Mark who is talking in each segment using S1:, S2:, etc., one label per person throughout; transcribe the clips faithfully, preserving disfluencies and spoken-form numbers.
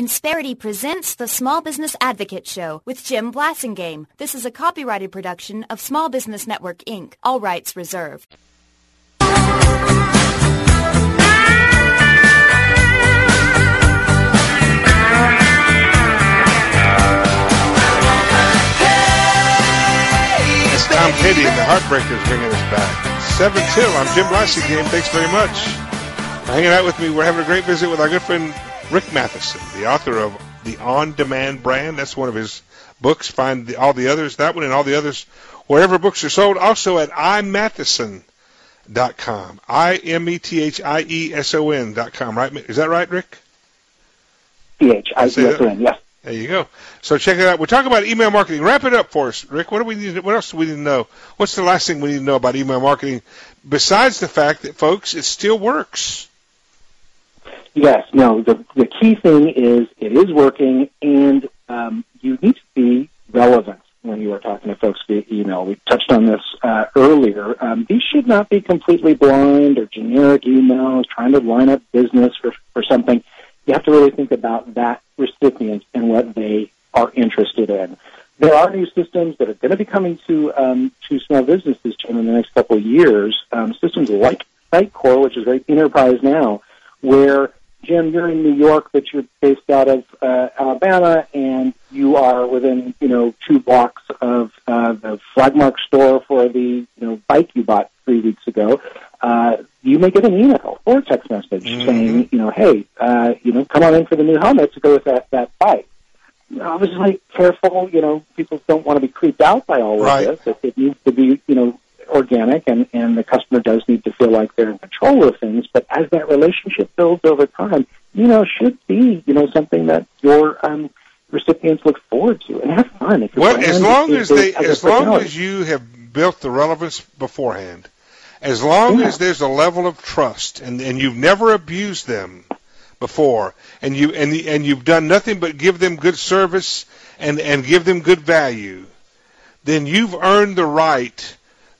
S1: Insperity presents the Small Business Advocate Show with Jim Blasingame. This is a copyrighted production of Small Business Network, Incorporated. All rights reserved.
S2: It's Tom Petty and the Heartbreakers bringing us back. seven till. I'm Jim Blasingame. Thanks very much for hanging out with me. We're having a great visit with our good friend Rick Matheson, the author of The On-Demand Brand. That's one of his books. Find the, all the others, that one and all the others, wherever books are sold. Also at i matheson dot com. I M E T H I E S O N dot com, right? Is that right, Rick?
S3: T H I E S O N, yes.
S2: There you go. So check it out. We're talking about email marketing. Wrap it up for us, Rick. What do we need? What else do we need to know? What's the last thing we need to know about email marketing besides the fact that, folks, it still works?
S3: Yes. No, the, the key thing is it is working, and um, you need to be relevant when you are talking to folks via email. We touched on this uh, earlier. Um, these should not be completely blind or generic emails trying to line up business for, for something. You have to really think about that recipient and what they are interested in. There are new systems that are going to be coming to um, to small businesses, Jim, in the next couple of years. Um, systems like Sitecore, which is very enterprise now, where, Jim, you're in New York, but you're based out of uh, Alabama, and you are within, you know, two blocks of uh, the Flagmark store for the, you know, bike you bought three weeks ago. Uh, you may get an email or a text message mm-hmm. saying, you know, hey, uh, you know, come on in for the new helmet to go with that, that bike. Obviously, careful, you know, people don't want to be creeped out by all
S2: right.
S3: of this. It, it needs to be, you know, organic, and, and the customer does need to feel like they're in control of things. But as that relationship builds over time, you know, should be, you know, something that your um, recipients look forward to and have fun. If
S2: well, as long as they, as long as you have built the relevance beforehand, as long yeah. as there's a level of trust, and, and you've never abused them before, and you and the, and you've done nothing but give them good service and and give them good value, then you've earned the right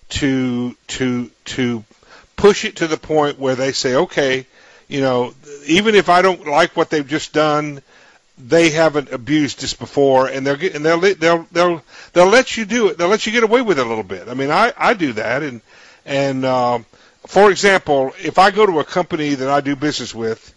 S2: to to to push it to the point where they say, okay, you know, even if I don't like what they've just done, they haven't abused this before, and they'll get, and they'll they'll they'll they'll let you do it. They'll let you get away with it a little bit. I mean, I I do that, and and um, for example, if I go to a company that I do business with,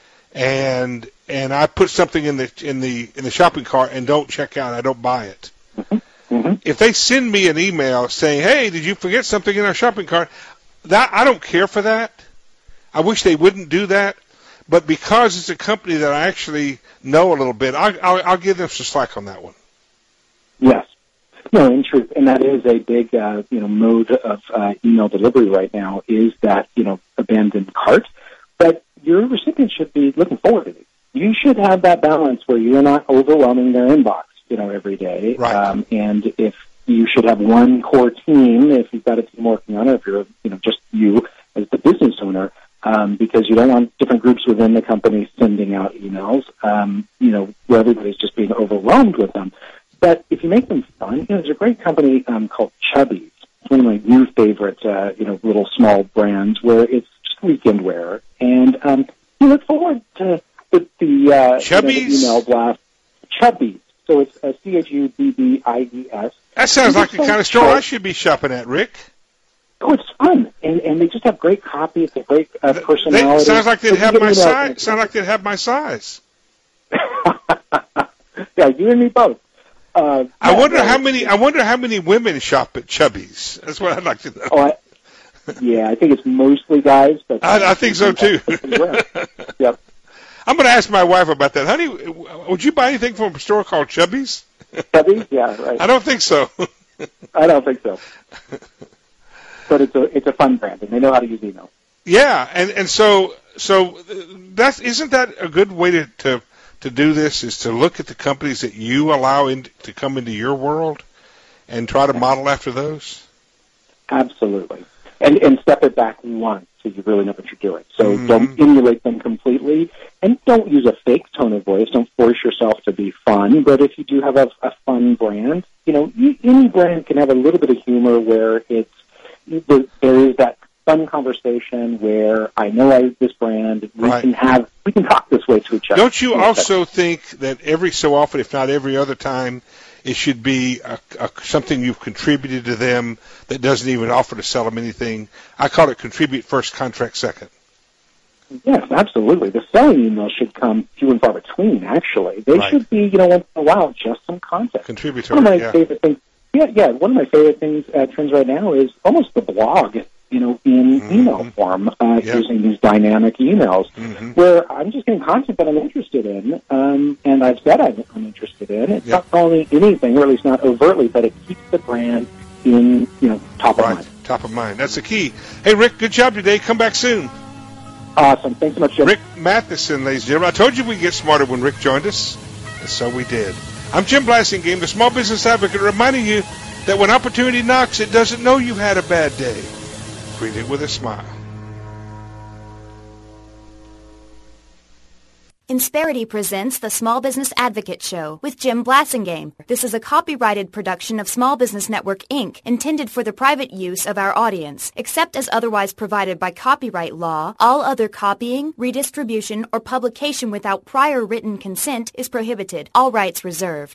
S2: and and I put something in the in the in the shopping cart and don't check out, I don't buy it.
S3: Mm-hmm.
S2: If they send me an email saying, "Hey, did you forget something in our shopping cart?" That I don't care for that. I wish they wouldn't do that, but because it's a company that I actually know a little bit, I, I'll, I'll give them some slack on that one.
S3: Yes, no, in truth, and that is a big, uh, you know, mode of uh, email delivery right now. Is that, you know, abandoned cart? But your recipient should be looking forward to it. You should have that balance where you're not overwhelming their inbox, you know, every day.
S2: Right.
S3: Um, and if you should have one core team, if you've got a team working on it, if you're, you know, just you as the business owner, um, because you don't want different groups within the company sending out emails, um, you know, where everybody's just being overwhelmed with them. But if you make them fun, you know, there's a great company um, called Chubbies. It's one of my new favorite, uh, you know, little small brands where it's just weekend wear. And um, you look forward to the, the, uh, you know, the email blast. Chubbies. So it's uh, C H U B B I E S.
S2: That sounds like the kind of store I should be shopping at, Rick.
S3: Oh, it's fun, and and they just have great copy. It's a great uh, personality.
S2: They, sounds like they'd
S3: so
S2: have my size. Sounds like they'd have my size.
S3: Yeah, you and me both. Uh,
S2: I
S3: yeah,
S2: wonder
S3: yeah,
S2: how many. I wonder how many women shop at Chubbies. That's what I'd like to know.
S3: Oh, I, yeah, I think it's mostly guys, but
S2: I, I think so too.
S3: Yep.
S2: I'm going to ask my wife about that. Honey, would you buy anything from a store called Chubbies?
S3: Chubbies, yeah, right.
S2: I don't think so.
S3: I don't think so. But it's a it's a fun brand, and they know how to use email.
S2: Yeah, and and so so that's isn't that a good way to, to to do this? Is to look at the companies that you allow in, to come into your world, and try to model after those.
S3: Absolutely, and and step it back once so you really know what you're doing. So
S2: mm-hmm.
S3: don't emulate them completely, and don't use a fake tone of voice. Don't force yourself to be fun. But if you do have a, a fun brand, you know, any brand can have a little bit of humor where it's there is that fun conversation where I know I this brand. We
S2: right.
S3: can have we can talk this way to each other.
S2: Don't you also think that every so often, if not every other time, it should be a, a, something you've contributed to them that doesn't even offer to sell them anything? I call it contribute first, contract second.
S3: Yes, absolutely. The selling emails should come few and far between, actually. They
S2: right.
S3: should be, you know, once in a while, just some content.
S2: Contributory,
S3: one of my
S2: yeah.
S3: favorite things, yeah, yeah, one of my favorite things, uh, trends right now is almost the blog, you know, in mm-hmm. email form, uh, yep. using these dynamic emails, mm-hmm. where I'm just getting content that I'm interested in, um, and I've said I'm, I'm interested in. It's yep. not calling anything, or at least not overtly, but it keeps the brand in, you know, top
S2: right.
S3: of mind.
S2: Top of mind. That's the key. Hey, Rick, good job today. Come back soon.
S3: Awesome. Thanks so much, Jim.
S2: Rick Matheson, ladies and gentlemen. I told you we'd get smarter when Rick joined us, and so we did. I'm Jim Blasingame, the Small Business Advocate, reminding you that when opportunity knocks, it doesn't know you've had a bad day. Greet it with a smile.
S1: Insperity presents the Small Business Advocate Show with Jim Blasingame. This is a copyrighted production of Small Business Network, Incorporated, intended for the private use of our audience. Except as otherwise provided by copyright law, all other copying, redistribution, or publication without prior written consent is prohibited. All rights reserved.